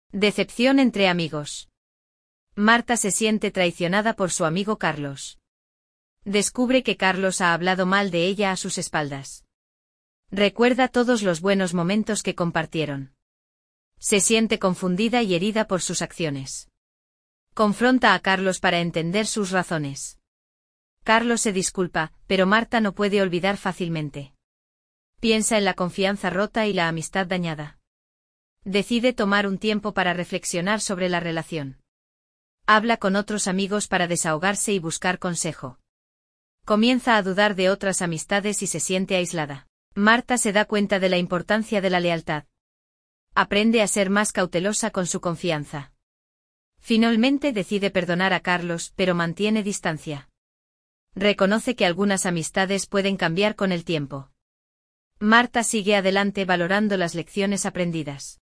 Decepción entre amigos. Marta se siente traicionada por su amigo Carlos. Descubre que Carlos ha hablado mal de ella a sus espaldas. Recuerda todos los buenos momentos que compartieron. Se siente confundida y herida por sus acciones. Confronta a Carlos para entender sus razones. Carlos se disculpa, pero Marta no puede olvidar fácilmente. Piensa en la confianza rota y la amistad dañada. Decide tomar un tiempo para reflexionar sobre la relación. Habla con otros amigos para desahogarse y buscar consejo. Comienza a dudar de otras amistades y se siente aislada. Marta se da cuenta de la importancia de la lealtad. Aprende a ser más cautelosa con su confianza. Finalmente decide perdonar a Carlos, pero mantiene distancia. Reconoce que algunas amistades pueden cambiar con el tiempo. Marta sigue adelante valorando las lecciones aprendidas.